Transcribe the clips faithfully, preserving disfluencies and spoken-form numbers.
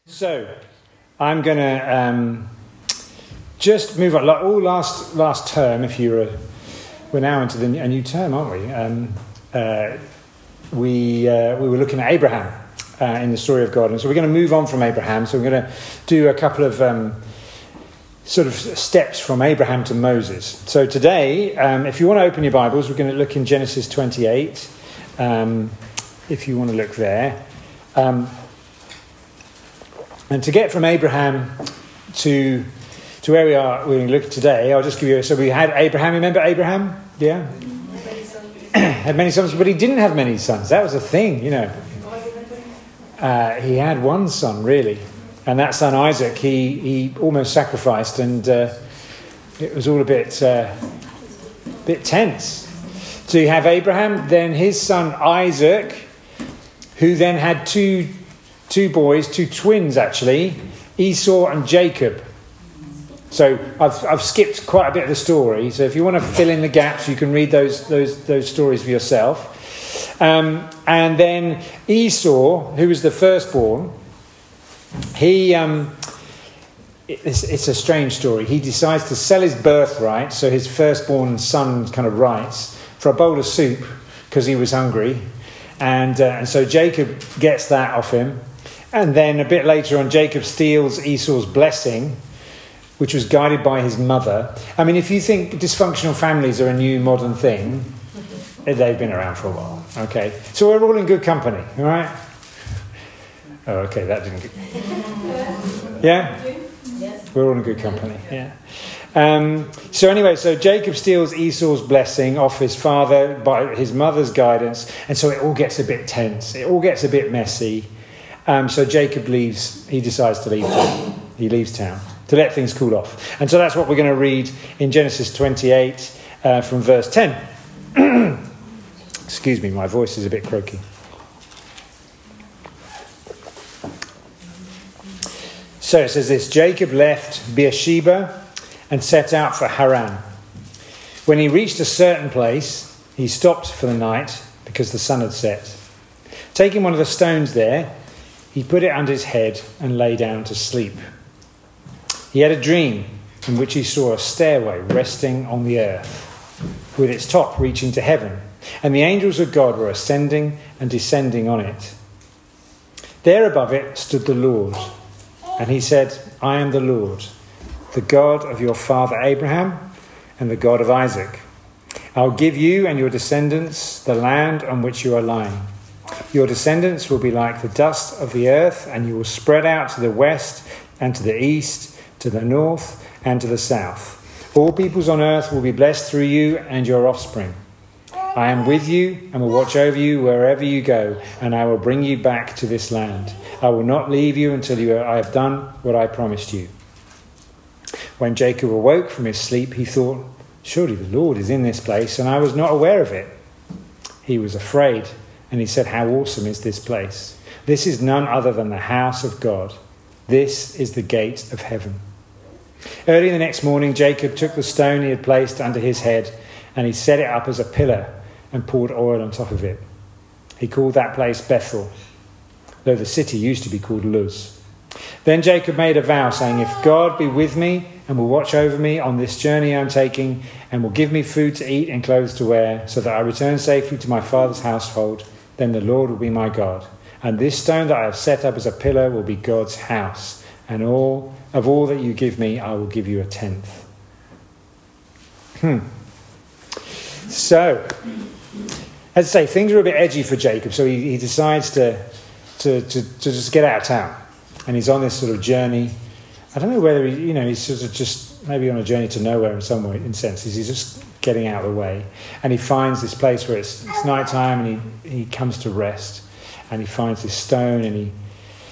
So, I'm going to um, just move on. Like all last last term, if you were, we're now into the, a new term, aren't we? Um, uh, we uh, we were looking at Abraham uh, in the story of God, and so we're going to move on from Abraham. So we're going to do a couple of um, sort of steps from Abraham to Moses. So today, um, if you want to open your Bibles, we're going to look in Genesis twenty-eight. Um, if you want to look there. Um, And to get from Abraham to to where we are, we're going to look today, I'll just give you... So we had Abraham, remember Abraham? Yeah? Had many sons, but he didn't have many sons. That was a thing, you know. Uh, he had one son, really. And that son, Isaac, he, he almost sacrificed, and uh, it was all a bit, uh, bit tense. So you have Abraham, then his son Isaac, who then had two... Two boys, two twins actually, Esau and Jacob. So I've I've skipped quite a bit of the story. So if you want to fill in the gaps, you can read those those those stories for yourself. Um, and then Esau, who was the firstborn, he um, it's, it's a strange story. He decides to sell his birthright, so his firstborn son's kind of rights, for a bowl of soup because he was hungry, and uh, and so Jacob gets that off him. And then a bit later on, Jacob steals Esau's blessing, which was guided by his mother. I mean, if you think dysfunctional families are a new modern thing, they've been around for a while. Okay, so we're all in good company, all right? Oh, okay, that didn't get... Yeah? We're all in good company, yeah. Um, so anyway, so Jacob steals Esau's blessing off his father by his mother's guidance, and so it all gets a bit tense. It all gets a bit messy. Um, so Jacob leaves, he decides to leave town. He leaves town to let things cool off. And so that's what we're going to read in Genesis twenty-eight uh, from verse ten. Excuse me, my voice is a bit croaky. So it says this: Jacob left Beersheba and set out for Haran. When he reached a certain place, he stopped for the night because the sun had set. Taking one of the stones there, he put it under his head and lay down to sleep. He had a dream in which he saw a stairway resting on the earth, with its top reaching to heaven, and the angels of God were ascending and descending on it. There above it stood the Lord, and he said, I am the Lord, the God of your father Abraham and the God of Isaac. I'll give you and your descendants the land on which you are lying. Your descendants will be like the dust of the earth, and you will spread out to the west and to the east, to the north and to the south. All peoples on earth will be blessed through you and your offspring. I am with you and will watch over you wherever you go, and I will bring you back to this land. I will not leave you until you, I have done what I promised you. When Jacob awoke from his sleep, he thought, surely the Lord is in this place, and I was not aware of it. He was afraid. And he said, how awesome is this place? This is none other than the house of God. This is the gate of heaven. Early the next morning, Jacob took the stone he had placed under his head, and he set it up as a pillar and poured oil on top of it. He called that place Bethel, though the city used to be called Luz. Then Jacob made a vow, saying, if God be with me and will watch over me on this journey I am taking, and will give me food to eat and clothes to wear, so that I return safely to my father's household, then the Lord will be my God. And this stone that I have set up as a pillar will be God's house. And all of all that you give me, I will give you a tenth. Hmm. So, as I say, things are a bit edgy for Jacob. So he, he decides to, to, to, to just get out of town. And he's on this sort of journey. I don't know whether, he, you know, he's sort of just maybe on a journey to nowhere in some way, in senses. He's just getting out of the way, and he finds this place where it's, it's night time, and he, he comes to rest, and he finds this stone, and he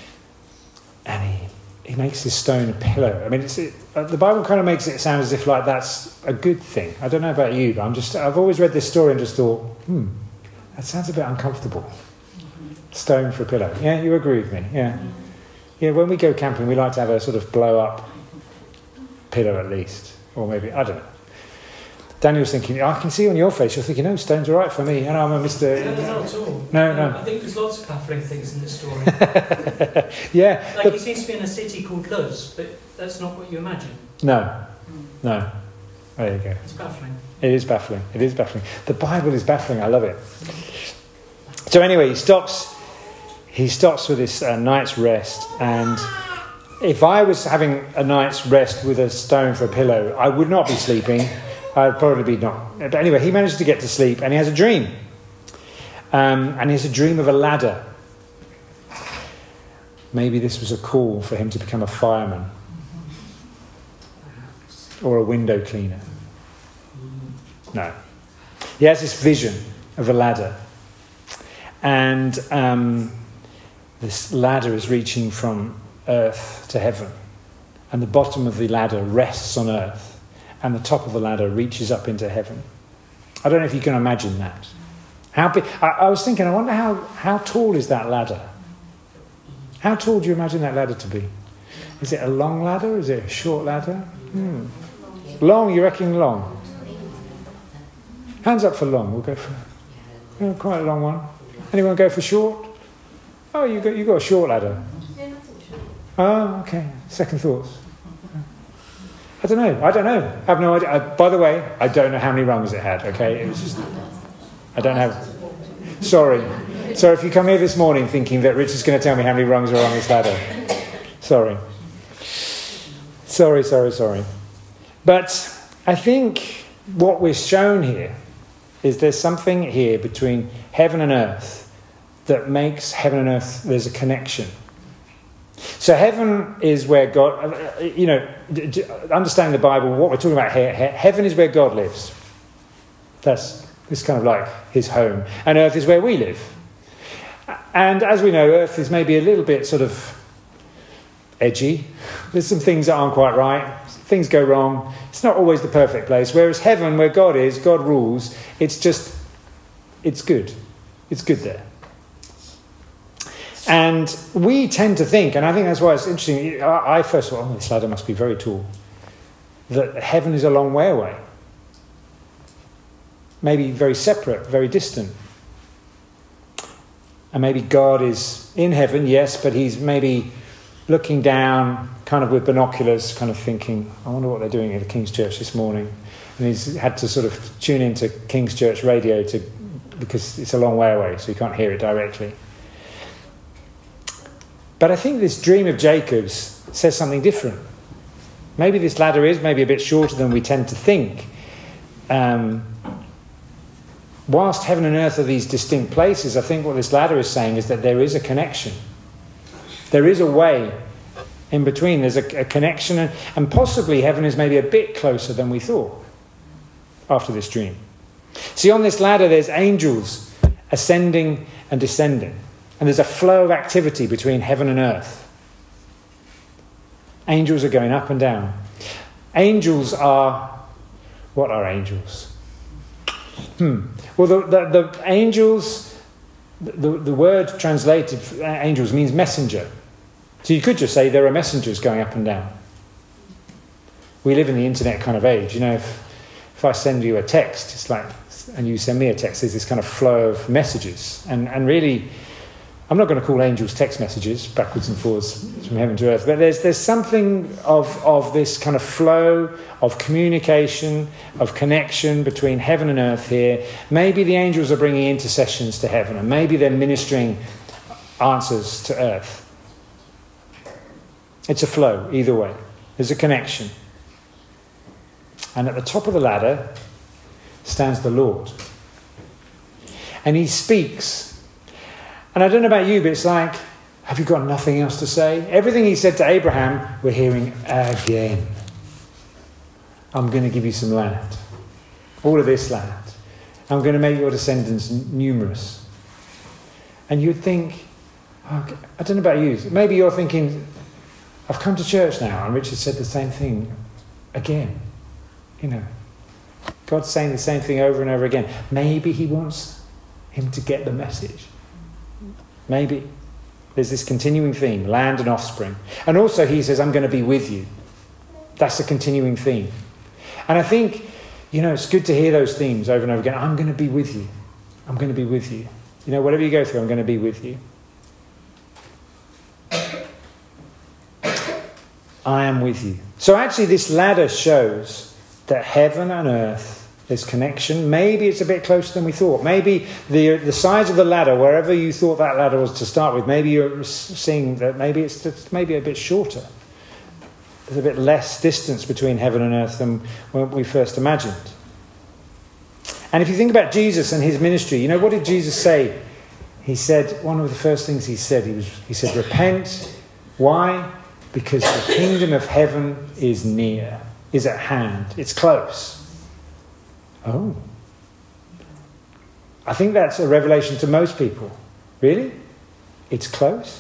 and he he makes this stone a pillar. I mean, it's, it, uh, the Bible kind of makes it sound as if like that's a good thing. I don't know about you, but I'm just I've always read this story and just thought, hmm, that sounds a bit uncomfortable. Stone for a pillar. Yeah, you agree with me? Yeah, yeah. When we go camping, we like to have a sort of blow up pillar at least, or maybe I don't know. Daniel's thinking, I can see on your face, you're thinking, no, stone's all right for me. And I'm a Mister No, not at all. No, no. I think there's lots of baffling things in this story. Yeah. Like the, he seems to be in a city called Luz, but that's not what you imagine. No, no. There you go. It's baffling. It is baffling. It is baffling. The Bible is baffling. I love it. So anyway, he stops. He stops with this uh, night's rest, and if I was having a night's rest with a stone for a pillow, I would not be sleeping. I'd probably be not. But anyway, he manages to get to sleep, and he has a dream. Um, and he has a dream of a ladder. Maybe this was a call for him to become a fireman or a window cleaner. No. He has this vision of a ladder. And um, this ladder is reaching from earth to heaven. And the bottom of the ladder rests on earth. And the top of the ladder reaches up into heaven. I don't know if you can imagine that. How big? I, I was thinking, I wonder how, how tall is that ladder? How tall do you imagine that ladder to be? Is it a long ladder? Is it a short ladder? Hmm. Long, you reckon long? Hands up for long. We'll go for oh, quite a long one. Anyone go for short? Oh, you got you got a short ladder. Oh, okay. Second thoughts. I don't know. I don't know. I have no idea. I, by the way, I don't know how many rungs it had. Okay, it was just. I don't have. Sorry. So if you come here this morning thinking that Richard's going to tell me how many rungs are on this ladder, sorry. Sorry, sorry, sorry. But I think what we're shown here is there's something here between heaven and earth that makes heaven and earth, there's a connection. So heaven is where God, you know, understanding the Bible, what we're talking about here, heaven is where God lives. That's it's kind of like his home. And earth is where we live. And as we know, earth is maybe a little bit sort of edgy. There's some things that aren't quite right. Things go wrong. It's not always the perfect place. Whereas heaven, where God is, God rules, it's just, it's good. It's good there. And we tend to think, and I think that's why it's interesting, I first thought, oh, this ladder must be very tall, that heaven is a long way away. Maybe very separate, very distant. And maybe God is in heaven, yes, but he's maybe looking down, kind of with binoculars, kind of thinking, I wonder what they're doing at the King's Church this morning. And he's had to sort of tune into King's Church radio to because it's a long way away, so you can't hear it directly. But I think this dream of Jacob's says something different. Maybe this ladder is maybe a bit shorter than we tend to think. Um, whilst heaven and earth are these distinct places, I think what this ladder is saying is that there is a connection. There is a way in between. There's a, a connection, and, and possibly heaven is maybe a bit closer than we thought after this dream. See, on this ladder there's angels ascending and descending. And there's a flow of activity between heaven and earth. Angels are going up and down. Angels are... What are angels? Hmm. Well, the, the, the angels... The, the word translated for angels means messenger. So you could just say there are messengers going up and down. We live in the internet kind of age. You know, if, if I send you a text, it's like... And you send me a text, there's this kind of flow of messages. And, and really... I'm not going to call angels text messages backwards and forwards from heaven to earth, but there's there's something of, of this kind of flow of communication, of connection between heaven and earth here. Maybe the angels are bringing intercessions to heaven, and maybe they're ministering answers to earth. It's a flow, either way. There's a connection. And at the top of the ladder stands the Lord. And he speaks. And I don't know about you, but it's like, have you got nothing else to say? Everything he said to Abraham, we're hearing again. I'm going to give you some land. All of this land. I'm going to make your descendants numerous. And you'd think, oh, I don't know about you, maybe you're thinking, I've come to church now, and Richard said the same thing again. You know, God's saying the same thing over and over again. Maybe he wants him to get the message. Maybe. There's this continuing theme, land and offspring. And also he says, I'm going to be with you. That's a continuing theme. And I think You know, it's good to hear those themes over and over again. I'm going to be with you. I'm going to be with you. You know, whatever you go through, I'm going to be with you. I am with you. So actually this ladder shows that heaven and earth, there's connection. Maybe it's a bit closer than we thought. Maybe the the size of the ladder, wherever you thought that ladder was to start with, maybe you're seeing that maybe it's just maybe a bit shorter. There's a bit less distance between heaven and earth than when we first imagined. And if you think about Jesus and his ministry, you know, what did Jesus say? He said, one of the first things he said, he was he said, repent. Why? Because the kingdom of heaven is near, is at hand. It's close. Oh. I think that's a revelation to most people. Really? It's close?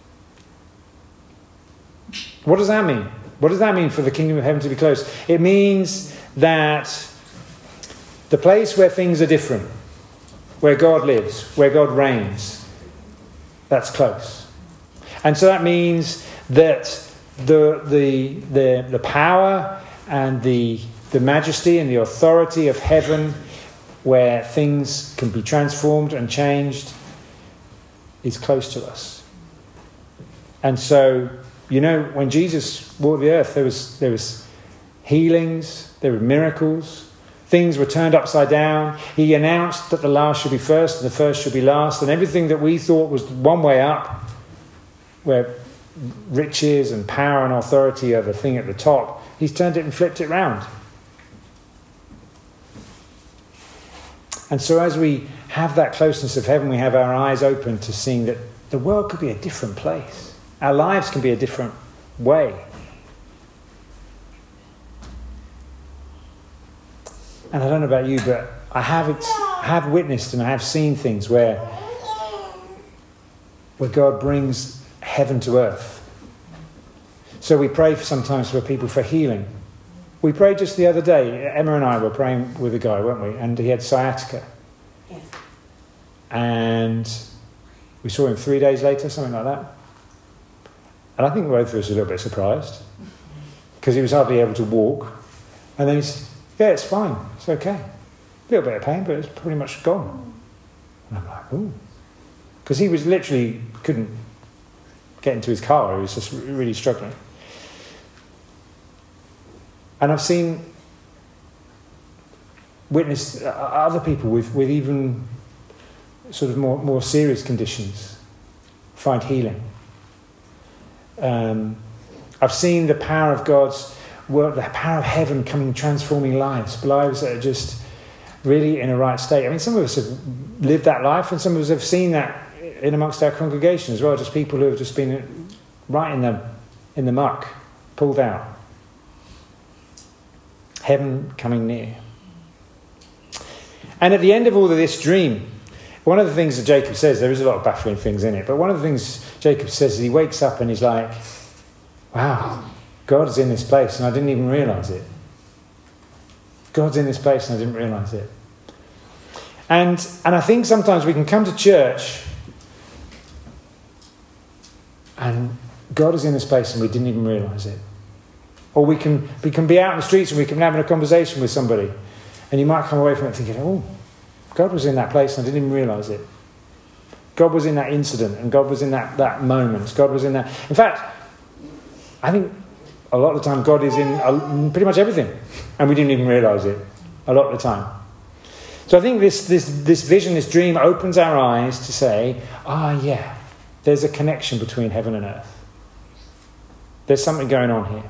What does that mean? What does that mean for the kingdom of heaven to be close? It means that the place where things are different, where God lives, where God reigns, that's close. And so that means that the the the, the power and the the majesty and the authority of heaven, where things can be transformed and changed, is close to us. And so, you know, when Jesus walked the earth, there was there was healings, there were miracles, things were turned upside down. He announced that the last should be first and the first should be last, and everything that we thought was one way up, where riches and power and authority are the thing at the top, he's turned it and flipped it round. And so as we have that closeness of heaven, we have our eyes open to seeing that the world could be a different place. Our lives can be a different way. And I don't know about you, but I have ex- I have witnessed and I have seen things where, where God brings heaven to earth. So we pray for sometimes for people for healing. We prayed just the other day, Emma and I were praying with a guy, weren't we? And he had sciatica. Yeah. And we saw him three days later, something like that. And I think both of us were a little bit surprised, because he was hardly able to walk. And then he said, yeah, it's fine, it's okay. A little bit of pain, but it's pretty much gone. And I'm like, ooh. Because he was literally, couldn't get into his car, he was just really struggling. And I've seen, witnessed other people with, with even sort of more, more serious conditions find healing. Um, I've seen the power of God's work, the power of heaven coming, transforming lives, lives that are just really in a right state. I mean, some of us have lived that life, and some of us have seen that in amongst our congregation as well, just people who have just been right in the in the muck, pulled out. Heaven coming near. And at the end of all of this dream, one of the things that Jacob says, there is a lot of baffling things in it, but one of the things Jacob says is he wakes up and he's like, wow, God's in this place and I didn't even realise it. God's in this place and I didn't realise it. And and I think sometimes we can come to church and God is in this place and we didn't even realise it. Or we can we can be out in the streets and we can be having a conversation with somebody, and you might come away from it thinking, oh, God was in that place and I didn't even realise it. God was in that incident and God was in that, that moment. God was in that. In fact, I think a lot of the time God is in pretty much everything and we didn't even realise it a lot of the time. So I think this, this, this vision, this dream opens our eyes to say, ah, yeah, there's a connection between heaven and earth. There's something going on here.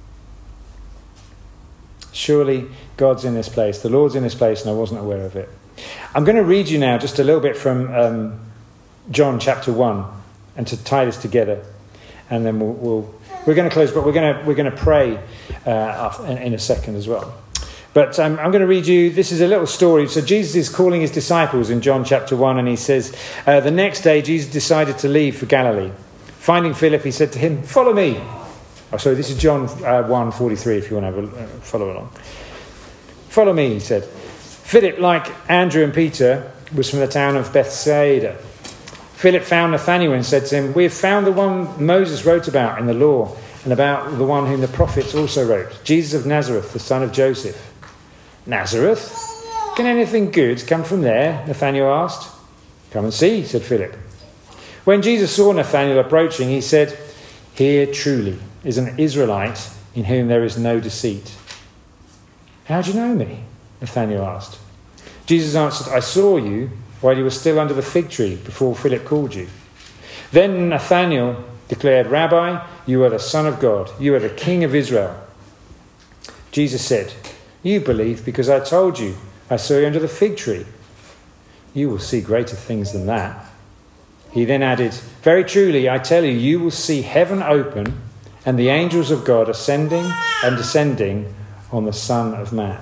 Surely God's in this place. The Lord's in this place and I wasn't aware of it. I'm going to read you now just a little bit from um, John chapter one, and to tie this together, and then we'll, we'll we're going to close, but we're going to we're going to pray uh, in, in a second as well. But um, I'm going to read you. This is a little story. So Jesus is calling his disciples in John chapter one, and he says, uh, the next day Jesus decided to leave for Galilee. Finding Philip, he said to him, "Follow me." Oh, sorry, this is John uh, one forty-three. If you want to have a, uh, follow along. "Follow me," he said. Philip, like Andrew and Peter, was from the town of Bethsaida. Philip found Nathanael and said to him, "We have found the one Moses wrote about in the law, and about the one whom the prophets also wrote, Jesus of Nazareth, the son of Joseph." Nazareth. Can anything good come from there? Nathanael asked. Come and see, said Philip. When Jesus saw Nathanael approaching, he said, here truly is an Israelite in whom there is no deceit. How do you know me? Nathanael asked. Jesus answered, I saw you while you were still under the fig tree before Philip called you. Then Nathanael declared, Rabbi, you are the Son of God. You are the King of Israel. Jesus said, you believe because I told you. I saw you under the fig tree. You will see greater things than that. He then added, very truly, I tell you, you will see heaven open and the angels of God ascending and descending on the Son of Man.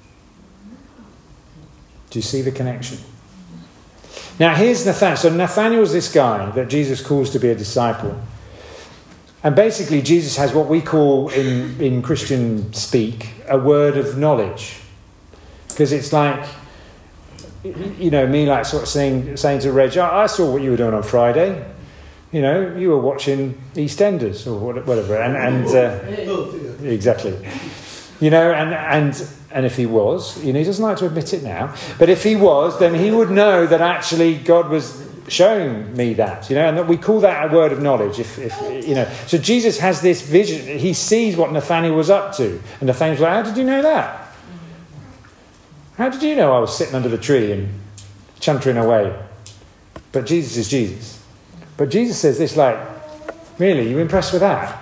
Do you see the connection? Now here's Nathanael. So Nathanael's this guy that Jesus calls to be a disciple. And basically Jesus has what we call in, in Christian speak a word of knowledge. Because it's like, you know, me like sort of saying, saying to Reg, I saw what you were doing on Friday. You know, you were watching EastEnders or whatever. And, and uh, exactly. You know, and, and, and if he was, you know, he doesn't like to admit it now, but if he was, then he would know that actually God was showing me that, you know, and that we call that a word of knowledge. If, if you know, so Jesus has this vision. He sees what Nathanael was up to. And Nathanael's like, how did you know that? How did you know I was sitting under the tree and chuntering away? But Jesus is Jesus. But Jesus says this like, really, you impressed with that?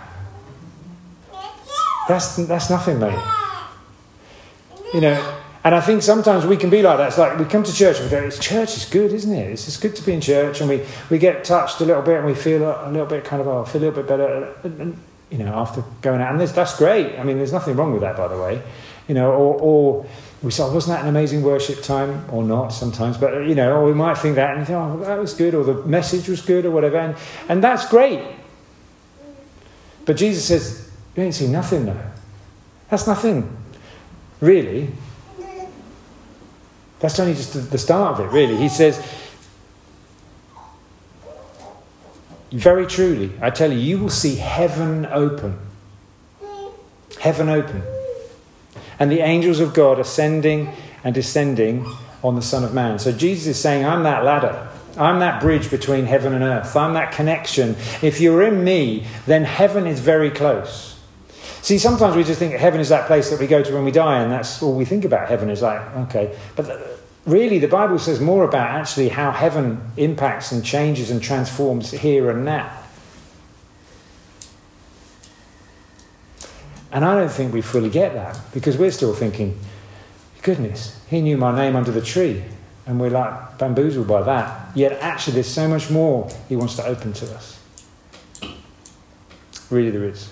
That's that's nothing, mate. You know, and I think sometimes we can be like that. It's like we come to church and we go, it's church is good, isn't it? It's just good to be in church, and we, we get touched a little bit and we feel a, a little bit kind of, oh, I feel a little bit better, and, and, you know, after going out. And this, that's great. I mean, there's nothing wrong with that, by the way. You know, or, or we say, oh, wasn't that an amazing worship time? Or not sometimes, but, you know, or we might think that and think, oh, that was good, or the message was good, or whatever. And, and that's great. But Jesus says, you ain't seen nothing, though. That's nothing, really. That's only just the, the start of it, really. He says, very truly, I tell you, you will see heaven open. Heaven open. And the angels of God ascending and descending on the Son of Man. So Jesus is saying, I'm that ladder. I'm that bridge between heaven and earth. I'm that connection. If you're in me, then heaven is very close. See, sometimes we just think heaven is that place that we go to when we die, and that's all we think about heaven is like, okay. But really, the Bible says more about actually how heaven impacts and changes and transforms here and now. And I don't think we fully get that, because we're still thinking, goodness, he knew my name under the tree. And we're like bamboozled by that. Yet actually there's so much more he wants to open to us. Really there is.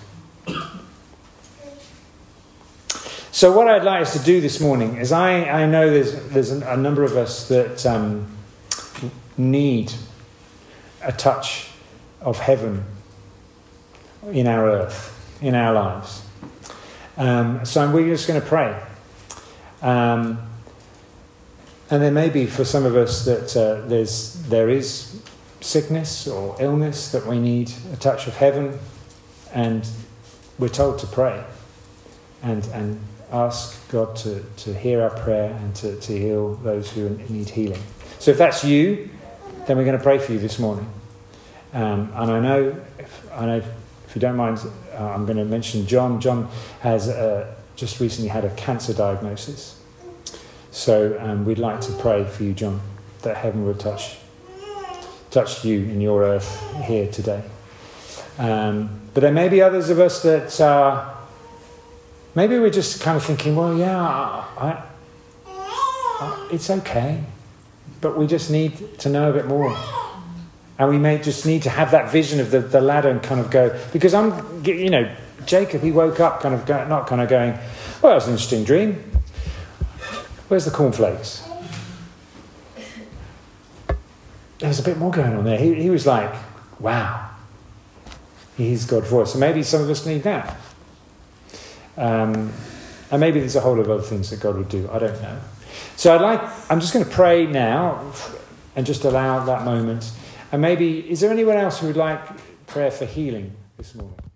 So what I'd like us to do this morning is I, I know there's there's a number of us that um, need a touch of heaven in our earth, in our lives. Um, so we're just going to pray. Um, and there may be for some of us that uh, there's there is sickness or illness that we need a touch of heaven, and we're told to pray and and ask God to, to hear our prayer and to, to heal those who need healing. So if that's you, then we're going to pray for you this morning. Um, and I know, if, I know, if, if you don't mind, uh, I'm going to mention John. John has uh, just recently had a cancer diagnosis. So um, we'd like to pray for you, John, that heaven will touch touch you in your earth here today. Um, but there may be others of us that uh, maybe we're just kind of thinking, well, yeah, I, I, it's okay, but we just need to know a bit more. And we may just need to have that vision of the, the ladder and kind of go, because I'm, you know, Jacob, he woke up kind of, go, not kind of going, well, that was an interesting dream. Where's the cornflakes? There's a bit more going on there. He, he was like, wow, he's God's voice. So maybe some of us need that. Um, and maybe there's a whole lot of other things that God would do. I don't know. So I'd like, I'm just going to pray now and just allow that moment. And maybe, is there anyone else who would like prayer for healing this morning?